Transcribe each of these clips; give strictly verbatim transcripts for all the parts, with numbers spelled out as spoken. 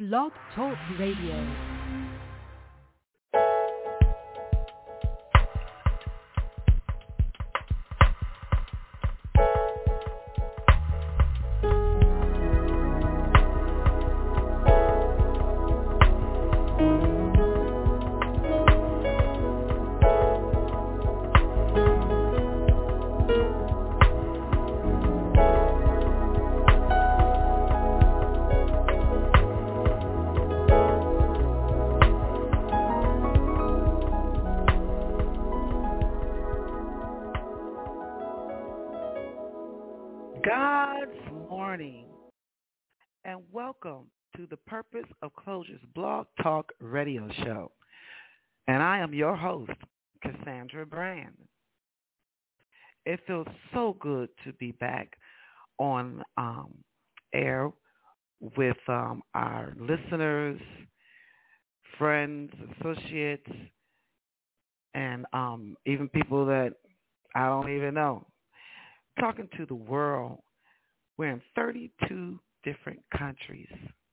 Blog Talk Radio. Welcome to the Purpose of Closure's Blog Talk Radio Show. And I am your host, Cassandra Brand. It feels so good to be back on um, air with um, our listeners, friends, associates, and um, even people that I don't even know. Talking to the world. We're in thirty-two different countries,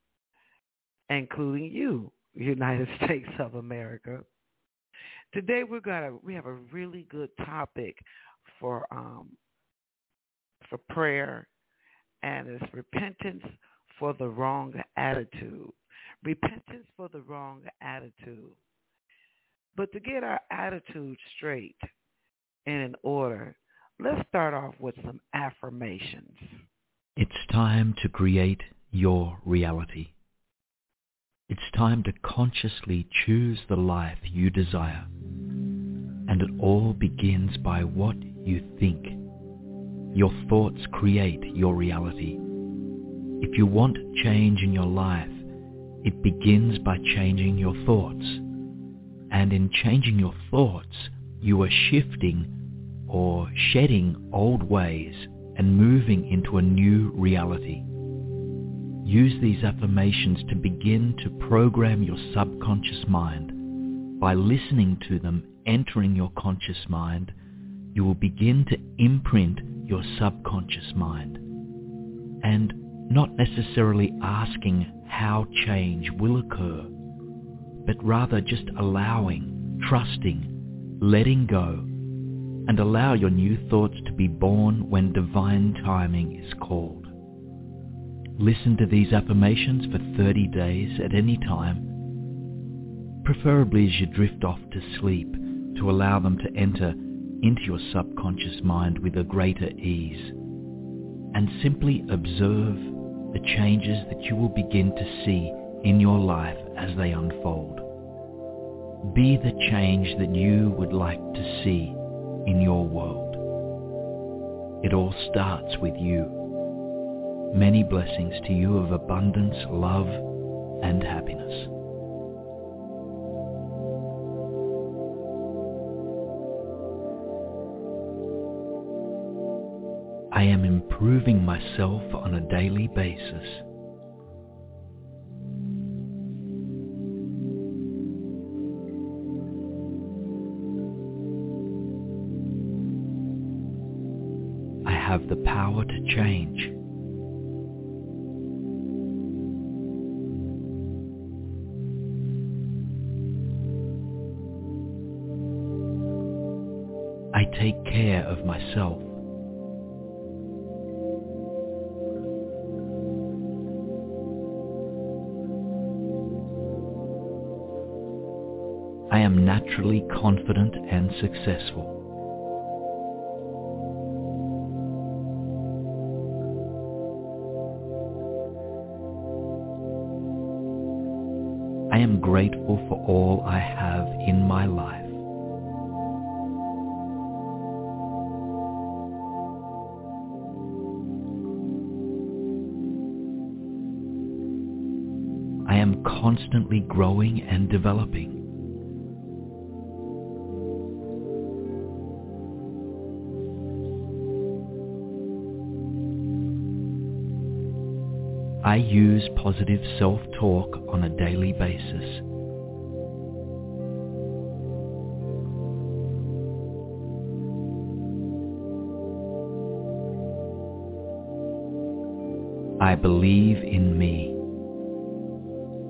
including you, United States of America. Today we're gonna we have a really good topic for um for prayer, and it's repentance for the wrong attitude. Repentance for the wrong attitude. But to get our attitude straight and in order, let's start off with some affirmations. It's time to create your reality. It's time to consciously choose the life you desire. And it all begins by what you think. Your thoughts create your reality. If you want change in your life, it begins by changing your thoughts. And in changing your thoughts, you are shifting or shedding old ways and moving into a new reality. Use these affirmations to begin to program your subconscious mind. By listening to them entering your conscious mind, you will begin to imprint your subconscious mind. And not necessarily asking how change will occur, but rather just allowing, trusting, letting go, and allow your new thoughts to be born when divine timing is called. Listen to these affirmations for thirty days at any time, preferably as you drift off to sleep, to allow them to enter into your subconscious mind with a greater ease. And simply observe the changes that you will begin to see in your life as they unfold. Be the change that you would like to see in your world. It all starts with you. Many blessings to you of abundance, love, and happiness. I am improving myself on a daily basis. Have the power to change. I take care of myself. I am naturally confident and successful. I am grateful for all I have in my life. I am constantly growing and developing. I use positive self-talk on a daily basis. I believe in me.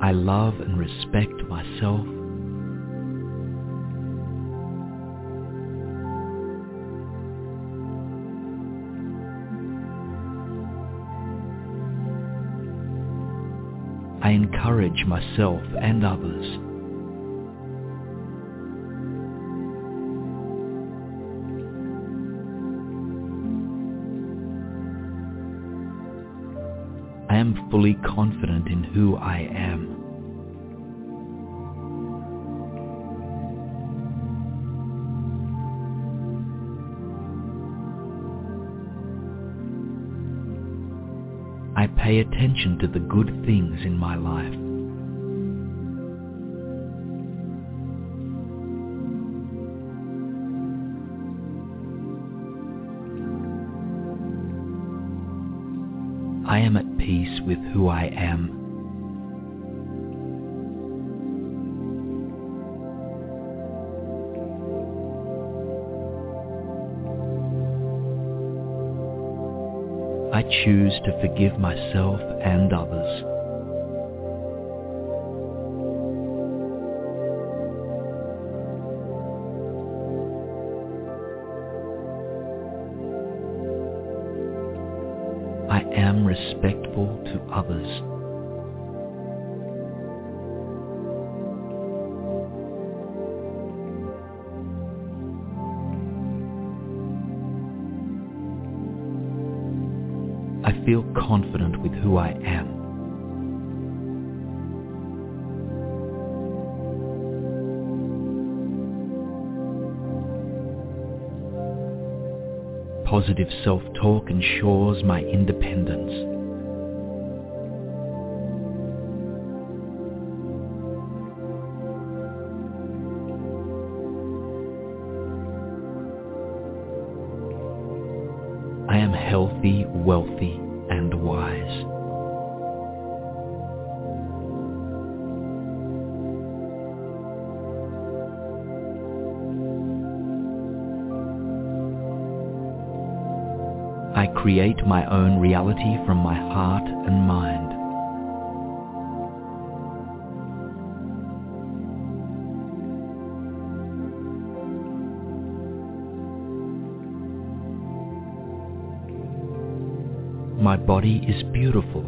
I love and respect myself. I encourage myself and others. I am fully confident in who I am. I pay attention to the good things in my life. I am at peace with who I am. I choose to forgive myself and others. I am respectful to others. I feel confident with who I am. Positive self-talk ensures my independence. I am healthy, wealthy, and wise. I create my own reality from my heart and mind. My body is beautiful.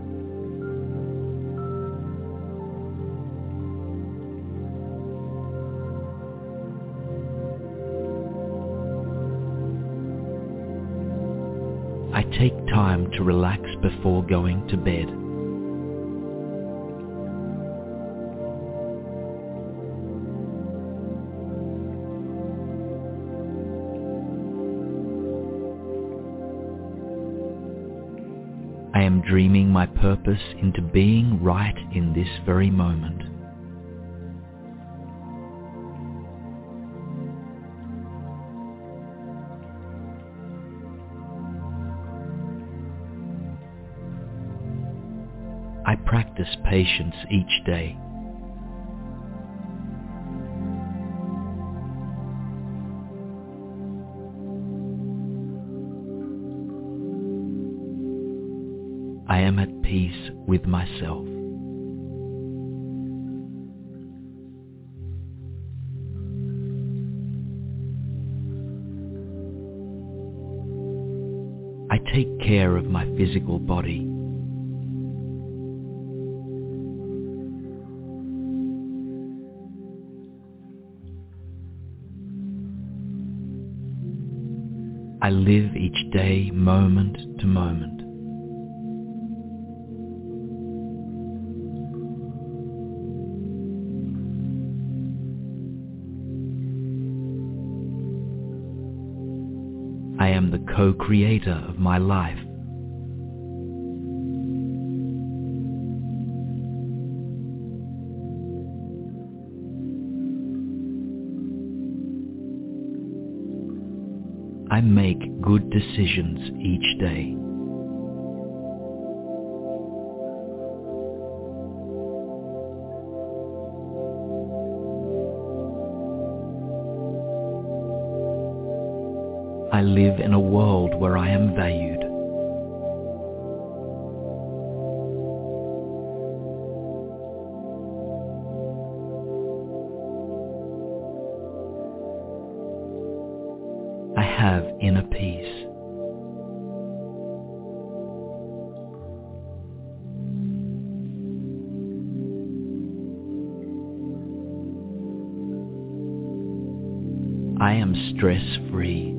I take time to relax before going to bed. I am dreaming my purpose into being right in this very moment. I practice patience each day. I am at peace with myself. I take care of my physical body. I live each day moment to moment. I am the co-creator of my life. I make good decisions each day. I live in a world where I am valued. have inner peace. I am stress-free.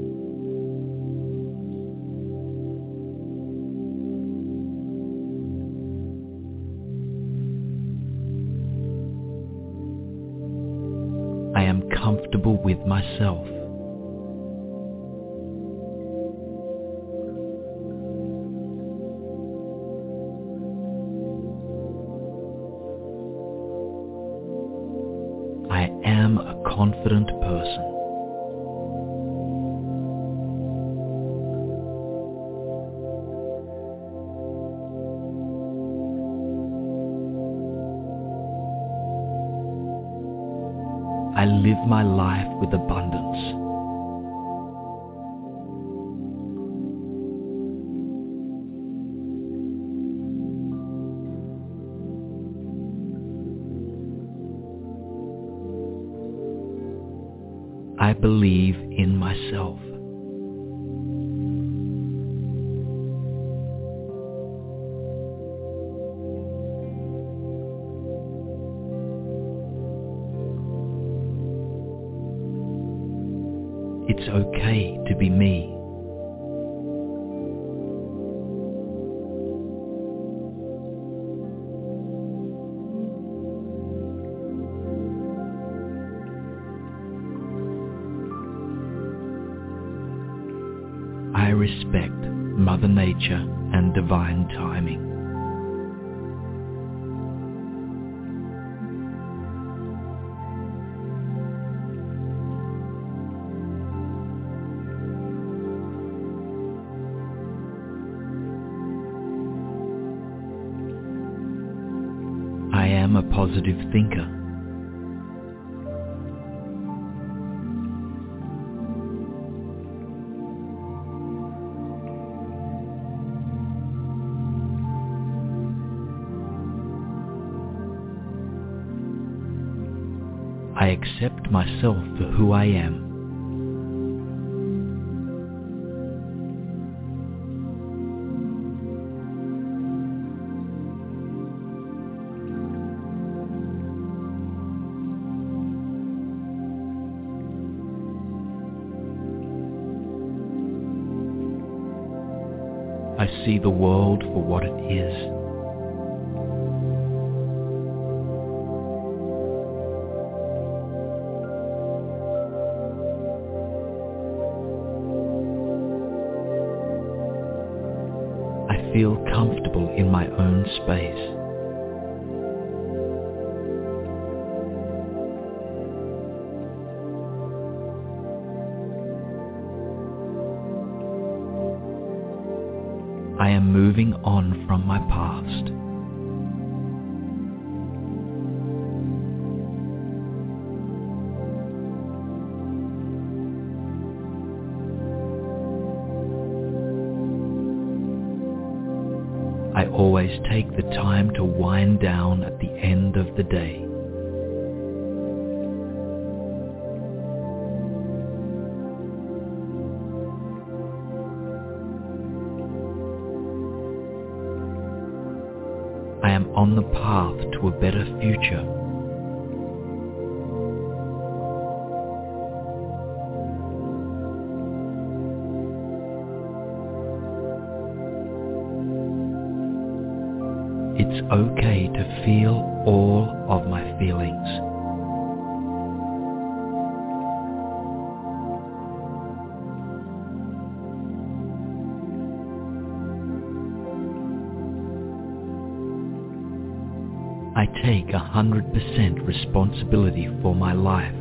I am comfortable with myself. I am a confident person. I live my life with abundance. I believe in myself. It's okay to be me. I respect Mother Nature and divine timing. I am a positive thinker. I accept myself for who I am. I see the world for what it is. I feel comfortable in my own space. I am moving on from my past. I always take the time to wind down at the end of the day. I am on the path to a better future. It's okay to feel all of my feelings. I take one hundred percent responsibility for my life.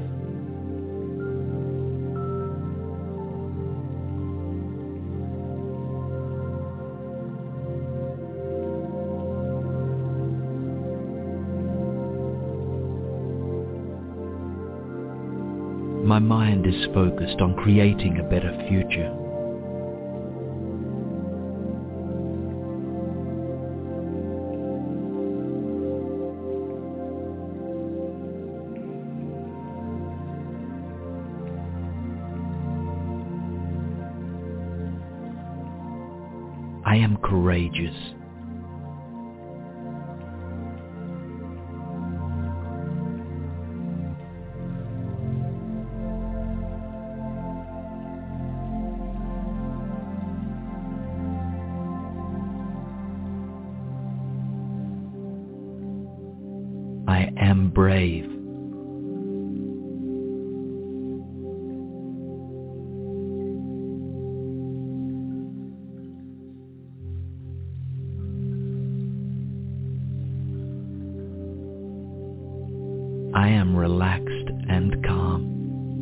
My mind is focused on creating a better future. I am courageous. I am brave. I am relaxed and calm.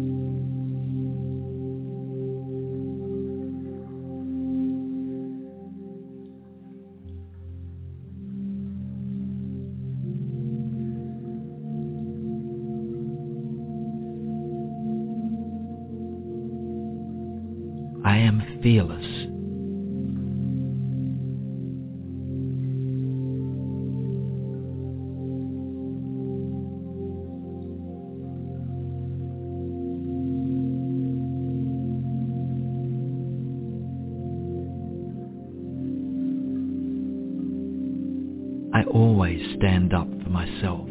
I am fearless. I always stand up for myself.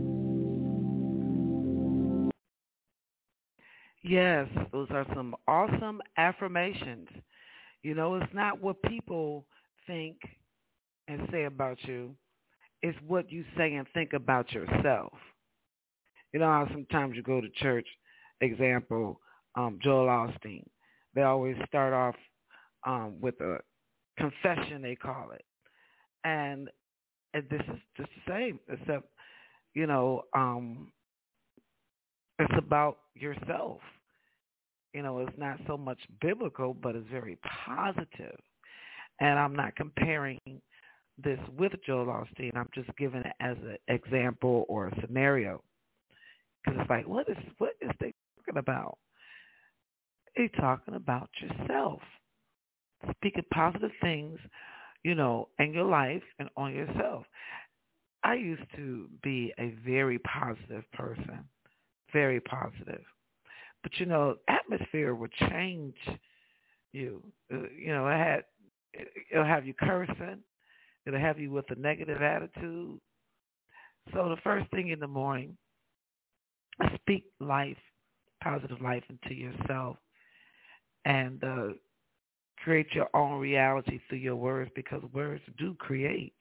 Yes, those are some awesome affirmations. You know, it's not what people think and say about you. It's what you say and think about yourself. You know how sometimes you go to church, example, um, Joel Osteen. They always start off um, with a confession, they call it. And, and this is just the same, except, you know, um, it's about yourself. You know, it's not so much biblical, but it's very positive. And I'm not comparing this with Joel Osteen. I'm just giving it as an example or a scenario. Because it's like, what is what is they talking about? They're talking about yourself. Speaking positive things, you know, in your life and on yourself. I used to be a very positive person, very positive. But, you know, atmosphere will change you. Uh, You know, it had, it'll have you cursing. It'll have you with a negative attitude. So the first thing in the morning, speak life, positive life into yourself, and uh, create your own reality through your words, because words do create.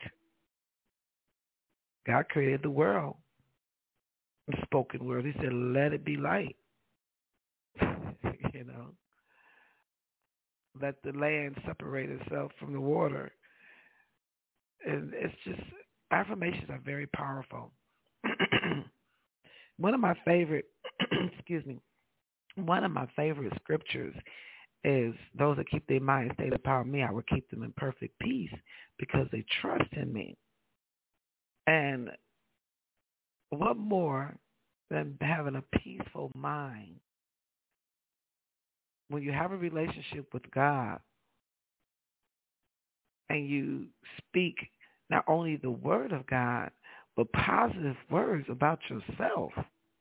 God created the world. The spoken word. He said, let it be light. You know, let the land separate itself from the water. And it's just, affirmations are very powerful. One of my favorite, excuse me, one of my favorite scriptures is, those that keep their mind stayed upon me, I will keep them in perfect peace because they trust in me. And what more than having a peaceful mind? When you have a relationship with God and you speak not only the word of God, but positive words about yourself,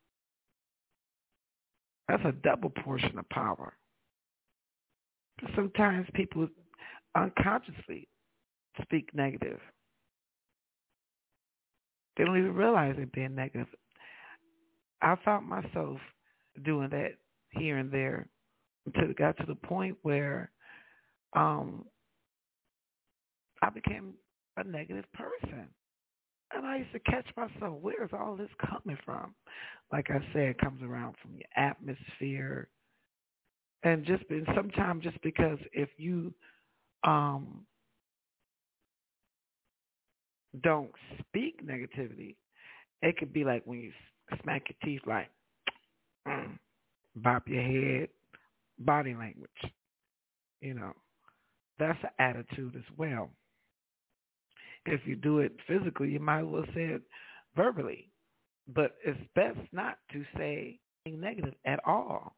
that's a double portion of power. Sometimes people unconsciously speak negative. They don't even realize they're being negative. I found myself doing that here and there until it got to the point where um, I became a negative person. And I used to catch myself, where is all this coming from? Like I said, it comes around from your atmosphere. And just been, sometimes just because if you um, don't speak negativity, it could be like when you smack your teeth, like, mm, bop your head, body language. You know, that's an attitude as well. If you do it physically, you might as well say it verbally. But it's best not to say anything negative at all.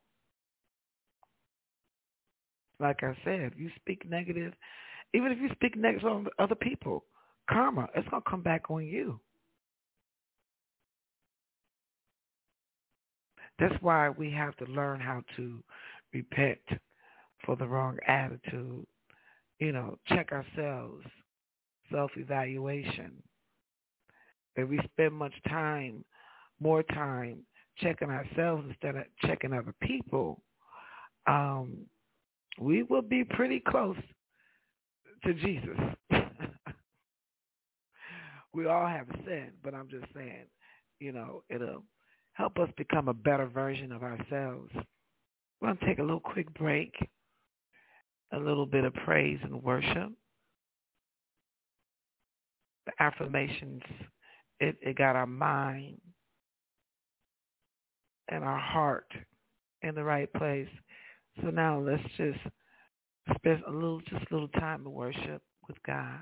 Like I said, if you speak negative, even if you speak negative on other people, karma, it's going to come back on you. That's why we have to learn how to repent for the wrong attitude, you know, check ourselves, self-evaluation. If we spend much time, more time checking ourselves instead of checking other people, um, we will be pretty close to Jesus. We all have sin, but I'm just saying, you know, it'll help us become a better version of ourselves. We're going to take a little quick break, a little bit of praise and worship. The affirmations, it, it got our mind and our heart in the right place. So now let's just spend a little, just a little time of worship with God.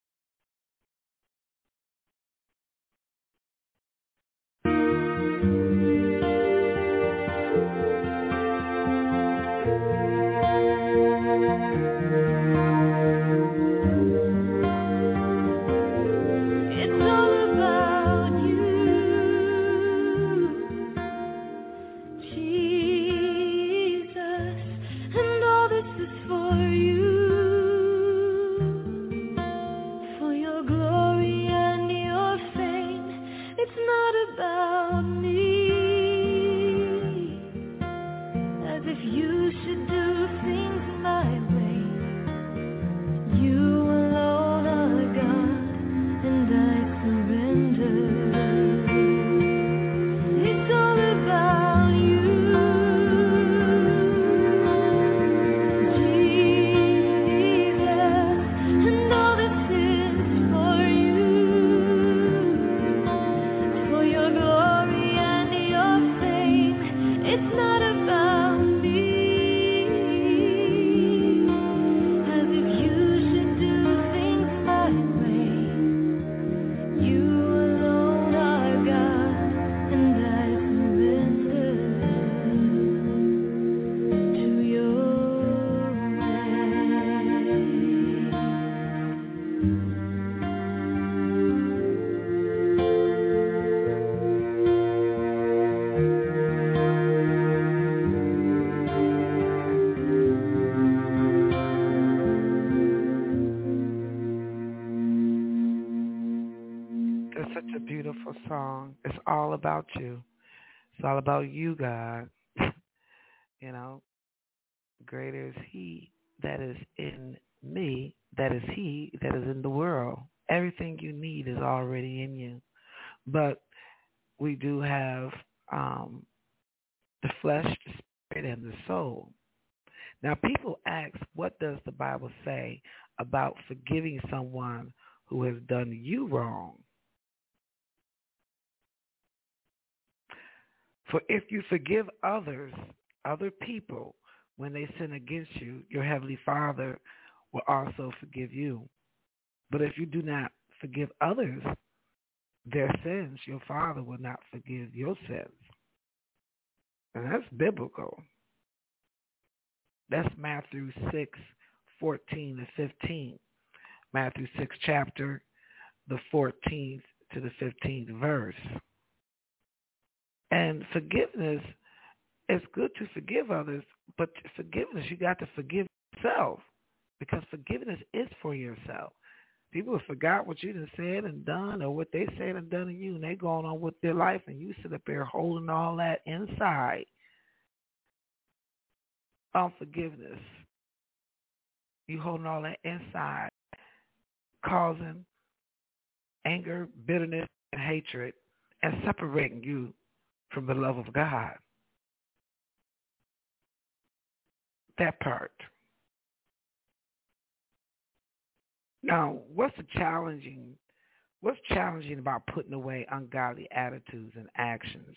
Beautiful song. It's all about you. It's all about you, God. You know, greater is he that is in me, that is he that is in the world. Everything you need is already in you. But we do have um, the flesh, the spirit, and the soul. Now, people ask, what does the Bible say about forgiving someone who has done you wrong? For if you forgive others, other people, when they sin against you, your heavenly Father will also forgive you. But if you do not forgive others their sins, your Father will not forgive your sins. And that's biblical. That's Matthew six, fourteen to fifteen. Matthew six chapter, the fourteenth to the fifteenth verse. And forgiveness, it's good to forgive others, but forgiveness, you got to forgive yourself, because forgiveness is for yourself. People have forgot what you done said and done, or what they said and done to you, and they going on with their life, and you sit up there holding all that inside. Unforgiveness. You holding all that inside, causing anger, bitterness, and hatred, and separating you from the love of God. That part. Now, what's the challenging, what's challenging about putting away ungodly attitudes and actions?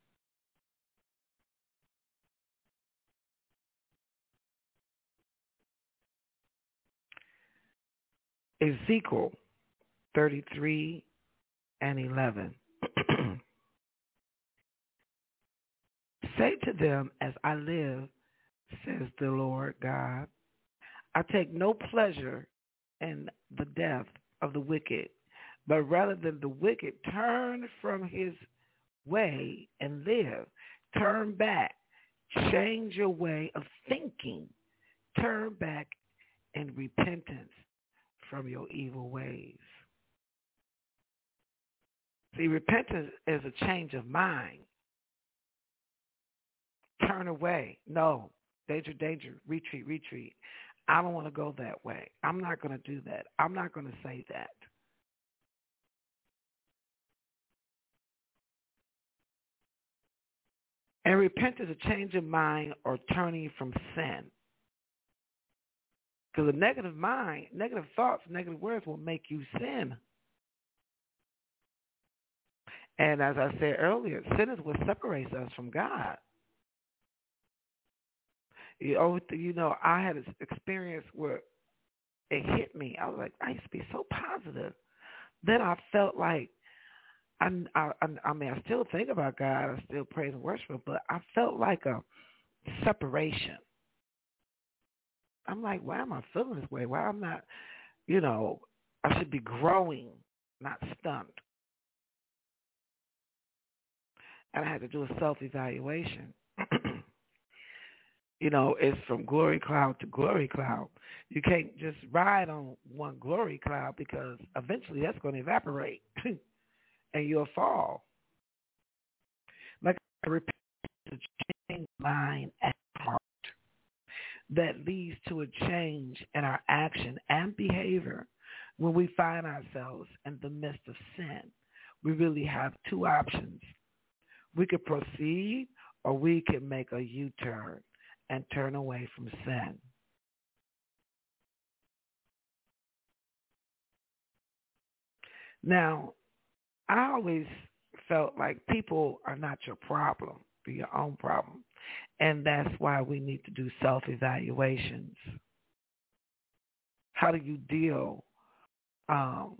Ezekiel thirty-three and eleven. Say to them, as I live, says the Lord God, I take no pleasure in the death of the wicked, but rather than the wicked turn from his way and live. Turn back. Change your way of thinking. Turn back in repentance from your evil ways. See, repentance is a change of mind. Turn away. No. Danger, danger. Retreat, retreat. I don't want to go that way. I'm not going to do that. I'm not going to say that. And repentance is a change of mind or turning from sin. Because a negative mind, negative thoughts, negative words will make you sin. And as I said earlier, sin is what separates us from God. You know, you know, I had an experience where it hit me. I was like, I used to be so positive. Then I felt like, I, I, I mean, I still think about God. I still praise and worship Him, but I felt like a separation. I'm like, why am I feeling this way? Why I'm not, you know, I should be growing, not stunned. And I had to do a self-evaluation. You know, it's from glory cloud to glory cloud. You can't just ride on one glory cloud because eventually that's going to evaporate and you'll fall. Like I repeat, to change mind and heart that leads to a change in our action and behavior when we find ourselves in the midst of sin. We really have two options. We could proceed or we can make a U-turn and turn away from sin. Now, I always felt like people are not your problem, they're your own problem. And that's why we need to do self-evaluations. How do you deal? Um,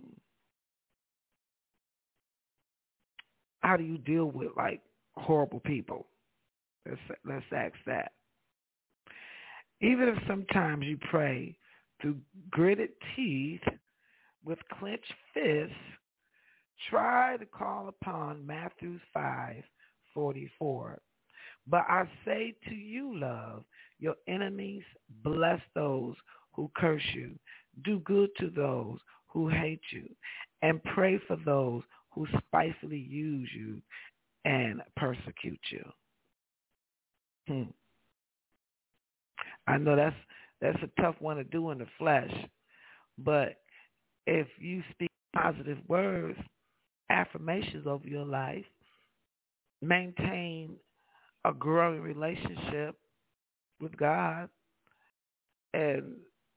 how do you deal with like horrible people? Let's let's ask that. Even if sometimes you pray through gritted teeth with clenched fists, try to call upon Matthew five forty-four. But I say to you, love your enemies, bless those who curse you, do good to those who hate you, and pray for those who spitefully use you and persecute you. Hmm. I know that's that's a tough one to do in the flesh, but if you speak positive words, affirmations over your life, maintain a growing relationship with God, and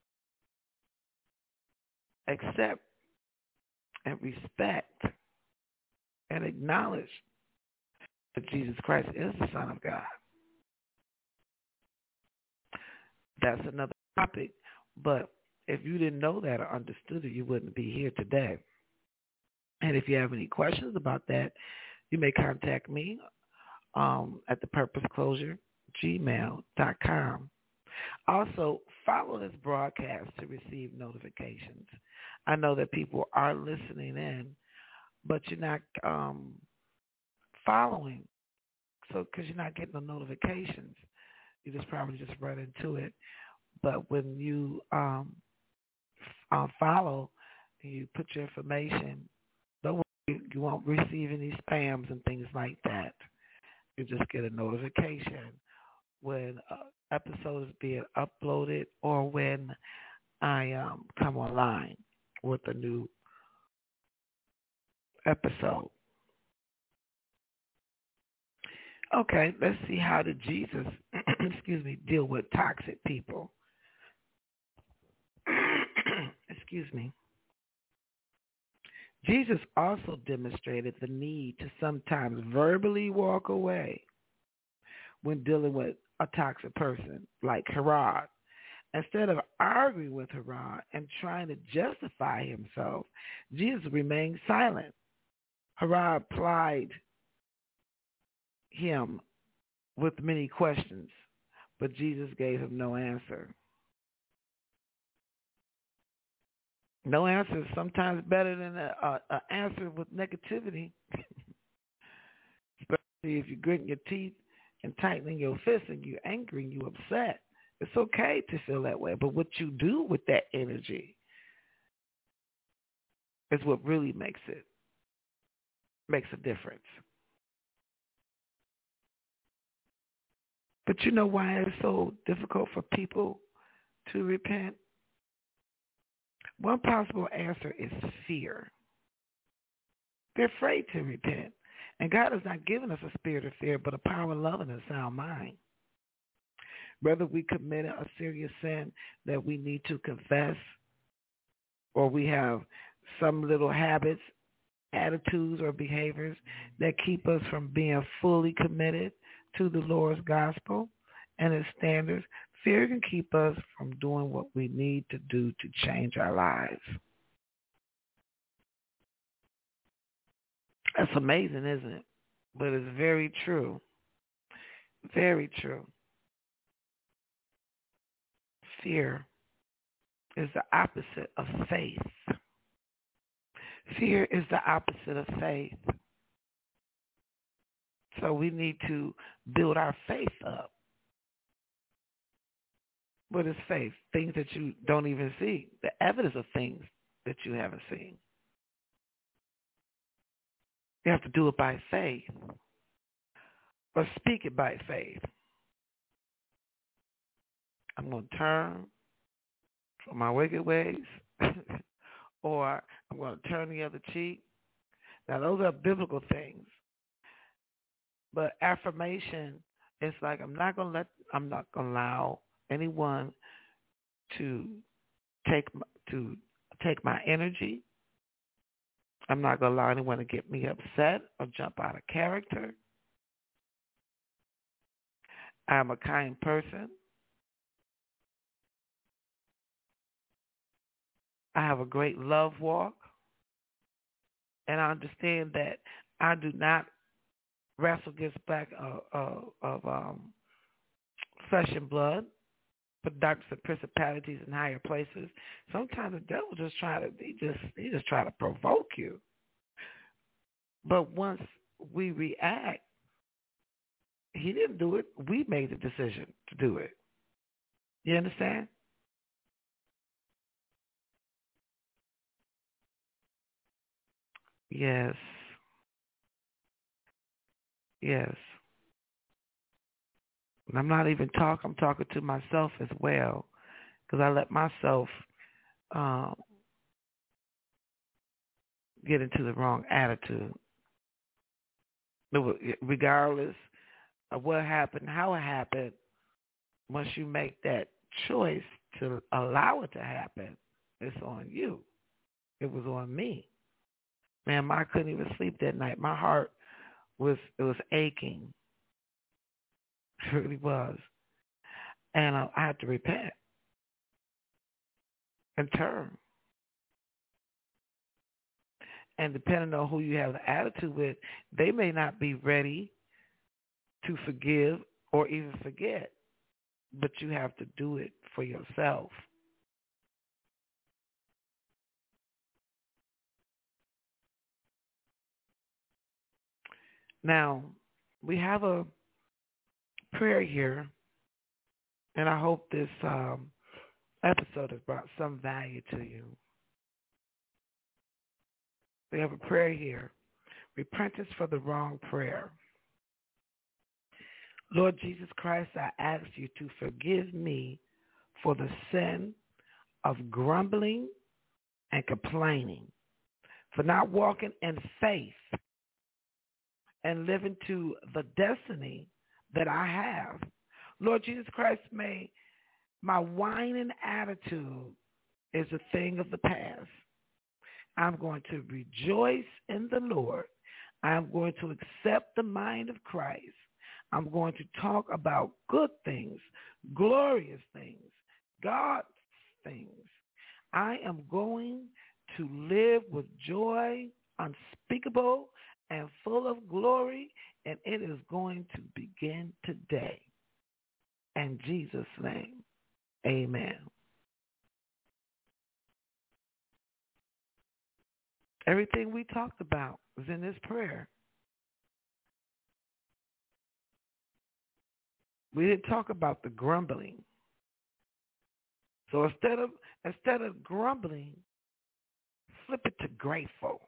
accept and respect and acknowledge that Jesus Christ is the Son of God. That's another topic, but if you didn't know that or understood it, you wouldn't be here today. And if you have any questions about that, you may contact me um, at the purpose closure gmail dot com. Also, follow this broadcast to receive notifications. I know that people are listening in, but you're not um, following, so because you're not getting the notifications. You just probably just run into it. But when you um, uh, follow, you put your information, don't worry, you won't receive any spams and things like that. You just get a notification when uh, episodes being uploaded or when I um, come online with a new episode. Okay, let's see how did Jesus, excuse me, deal with toxic people. Excuse me. Jesus also demonstrated the need to sometimes verbally walk away when dealing with a toxic person like Herod. Instead of arguing with Herod and trying to justify himself, Jesus remained silent. Herod plied him with many questions, but Jesus gave him no answer. No answer is sometimes better than an answer with negativity, especially if you're gritting your teeth and tightening your fists and you're angry and you're upset It's okay to feel that way, but what you do with that energy is what really makes it makes a difference. But you know why it's so difficult for people to repent? One possible answer is fear. They're afraid to repent. And God has not given us a spirit of fear, but a power of love and a sound mind. Whether we committed a serious sin that we need to confess, or we have some little habits, attitudes, or behaviors that keep us from being fully committed to the Lord's gospel and His standards, fear can keep us from doing what we need to do to change our lives. That's amazing, isn't it? But it's very true. Very true. Fear is the opposite of faith. Fear is the opposite of faith. So we need to build our faith up. What is faith? Things that you don't even see. The evidence of things that you haven't seen. You have to do it by faith. Or speak it by faith. I'm going to turn from my wicked ways. Or I'm going to turn the other cheek. Now, those are biblical things. But affirmation is like I'm not going to let, I'm not going to allow anyone to take to take my energy. I'm not going to allow anyone to get me upset or jump out of character. I'm a kind person. I have a great love walk. And I understand that I do not wrestle against back of, of, of um, flesh and blood, but darkness and principalities in higher places. Sometimes the devil just try to he just he just try to provoke you. But once we react, he didn't do it. We made the decision to do it. You understand? Yes. Yes. And I'm not even talking, I'm talking to myself as well, because I let myself um, get into the wrong attitude. Regardless of what happened, how it happened, once you make that choice to allow it to happen, it's on you. It was on me. Man, I couldn't even sleep that night. My heart was, it was aching. It really was. And uh, I had to repent and turn. And depending on who you have the attitude with, they may not be ready to forgive or even forget, but you have to do it for yourself. Now, we have a prayer here, and I hope this um, episode has brought some value to you. We have a prayer here, repentance for the wrong prayer. Lord Jesus Christ, I ask you to forgive me for the sin of grumbling and complaining, for not walking in faith and living to the destiny that I have. Lord Jesus Christ, may my whining attitude is a thing of the past. I'm going to rejoice in the Lord. I'm going to accept the mind of Christ. I'm going to talk about good things, glorious things, God's things. I am going to live with joy unspeakable and full of glory, and it is going to begin today. In Jesus' name, amen. Everything we talked about was in this prayer. We didn't talk about the grumbling. So instead of instead of grumbling, flip it to grateful.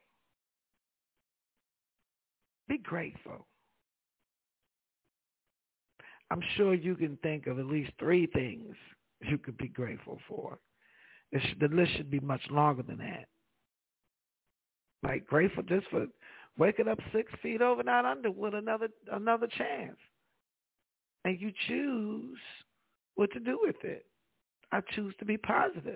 Be grateful. I'm sure you can think of at least three things you could be grateful for. It should, the list should be much longer than that. Like grateful just for waking up six feet over, not under, with another another chance. And you choose what to do with it. I choose to be positive.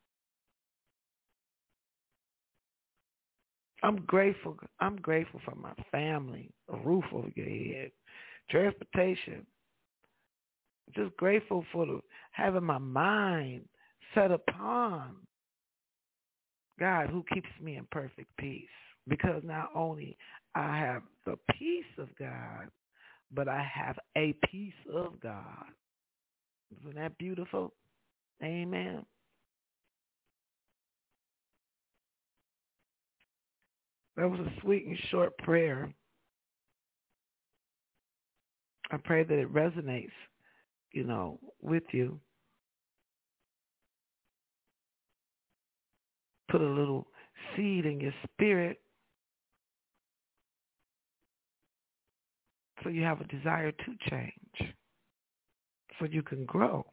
I'm grateful. I'm grateful for my family, a roof over your head, transportation. Just grateful for the, having my mind set upon God, who keeps me in perfect peace. Because not only I have the peace of God, but I have a piece of God. Isn't that beautiful? Amen. That was a sweet and short prayer. I pray that it resonates, you know, with you. Put a little seed in your spirit so you have a desire to change, so you can grow.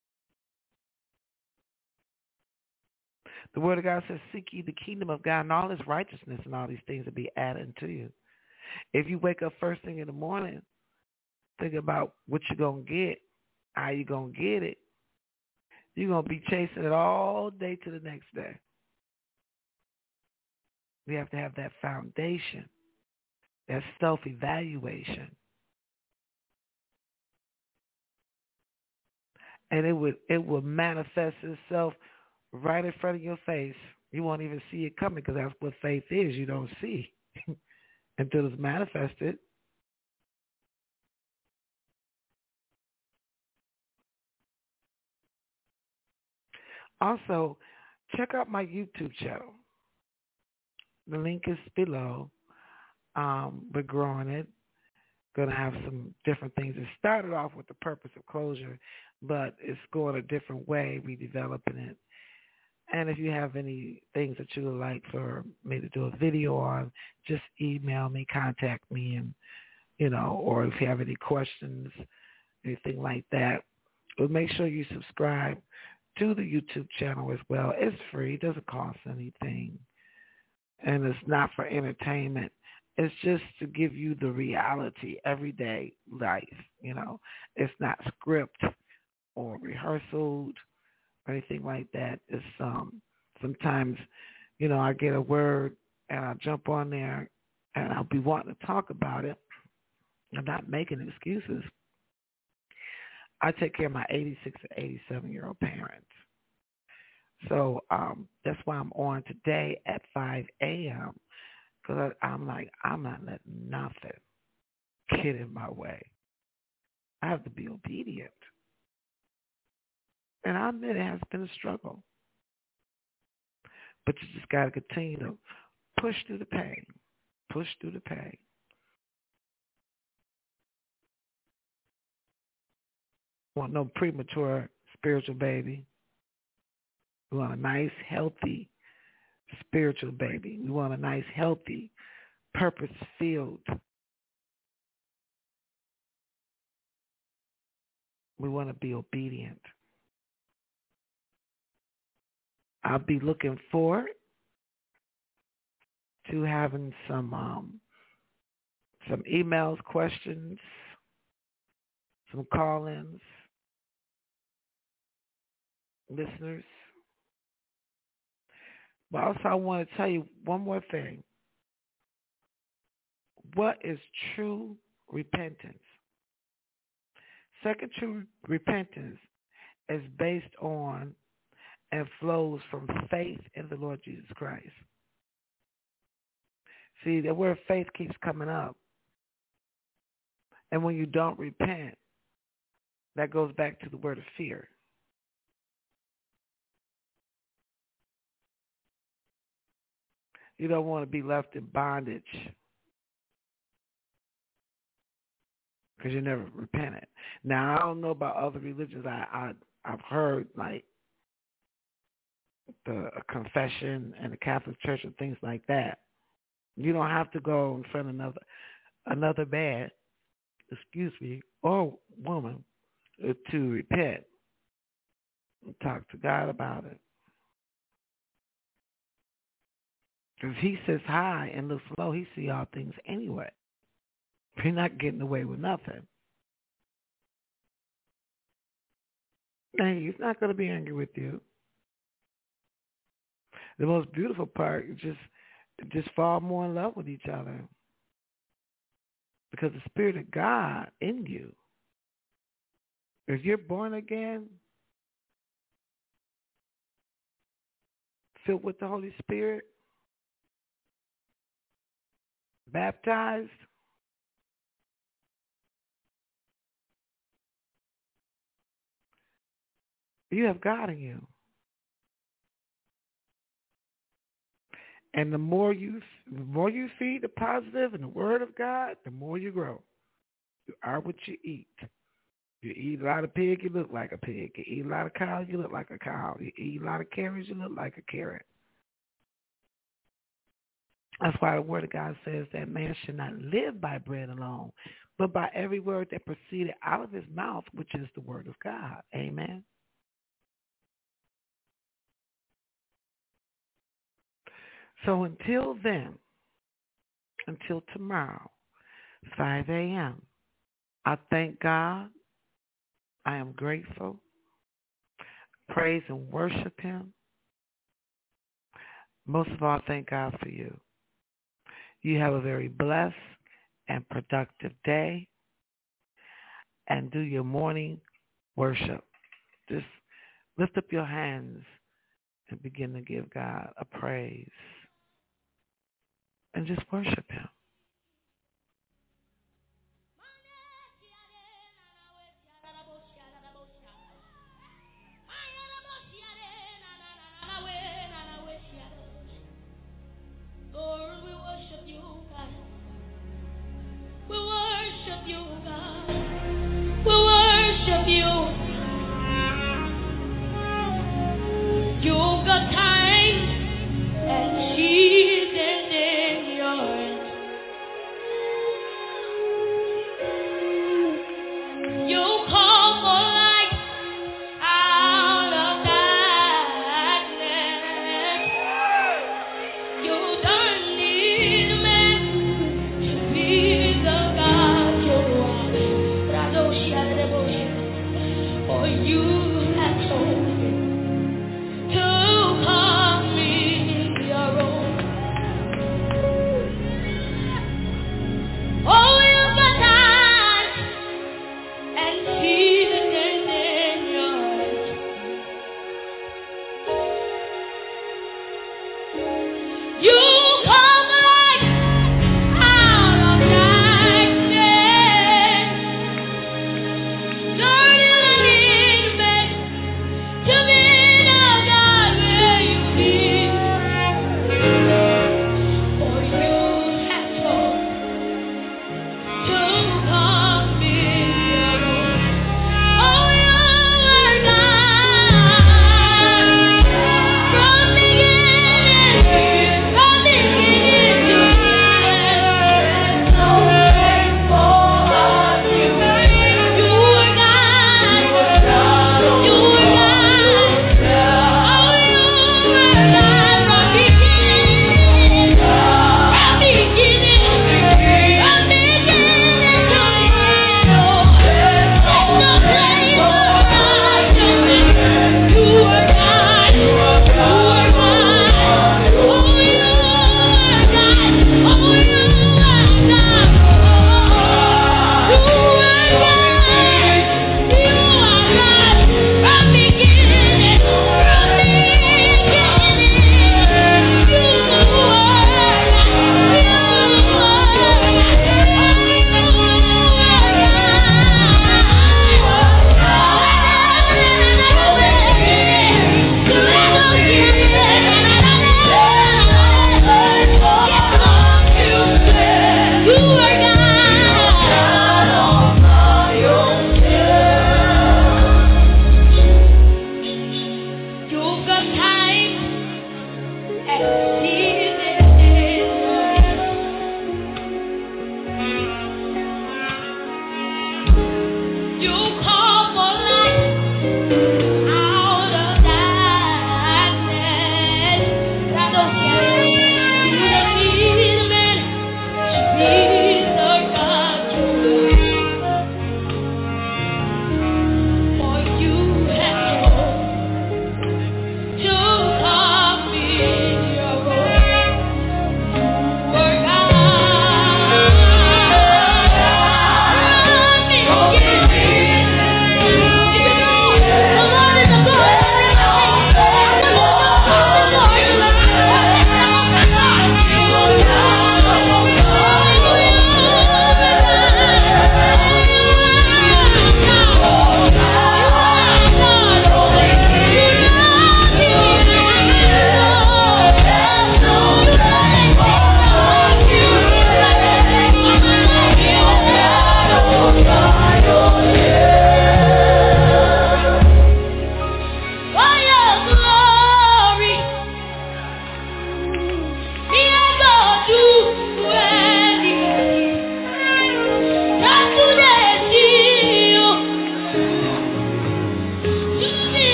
The Word of God says, seek ye the kingdom of God and all his righteousness, and all these things will be added to you. If you wake up first thing in the morning, think about what you're going to get, how you're going to get it. You're going to be chasing it all day to the next day. We have to have that foundation, that self-evaluation. And it would it will manifest itself right in front of your face. You won't even see it coming, because that's what faith is. You don't see until it's manifested. Also, check out my YouTube channel. The link is below. Um, we're growing it. Going to have some different things. It started off with the purpose of closure, but it's going a different way. We're developing it. And if you have any things that you would like for me to do a video on, just email me, contact me, and, you know, or if you have any questions, anything like that, but make sure you subscribe to the YouTube channel as well. It's free. It doesn't cost anything. And it's not for entertainment. It's just to give you the reality, everyday life, you know. It's not script or rehearsal or anything like that. It's um sometimes, you know, I get a word and I jump on there and I'll be wanting to talk about it. I'm not making excuses. I take care of my eighty-six and eighty-seven-year-old parents. So um, that's why I'm on today at five a.m. Because I'm like, I'm not letting nothing get in my way. I have to be obedient. And I admit it has been a struggle. But you just got to continue to push through the pain. Push through the pain. Want no premature spiritual baby. We want a nice, healthy spiritual baby. We want a nice, healthy, purpose-filled. We want to be obedient. I'll be looking forward to having some um, some emails, questions, some call-ins, listeners. But also I want to tell you one more thing. What is true repentance? Second, true repentance is based on and flows from faith in the Lord Jesus Christ. See, the word faith keeps coming up. And when you don't repent, that goes back to the word of fear. You don't want to be left in bondage because you never repented. Now, I don't know about other religions. I, I, I've heard, like, the a confession and the Catholic Church and things like that. You don't have to go in front of another another man, excuse me, or woman to repent and talk to God about it. Because he sits high and looks low, he sees all things anyway. You're not getting away with nothing. And he's not going to be angry with you. The most beautiful part is just just fall more in love with each other. Because the Spirit of God in you, if you're born again, filled with the Holy Spirit, baptized, you have God in you. And the more you the more you feed the positive and the Word of God, the more you grow. You are what you eat. You eat a lot of pig, you look like a pig. You eat a lot of cow, you look like a cow. You eat a lot of carrots, you look like a carrot. That's why the Word of God says that man should not live by bread alone, but by every word that proceeded out of his mouth, which is the Word of God. Amen. So until then, until tomorrow, five a.m., I thank God. I am grateful. Praise and worship him. Most of all, thank God for you. You have a very blessed and productive day. And do your morning worship. Just lift up your hands and begin to give God a praise. And just worship him.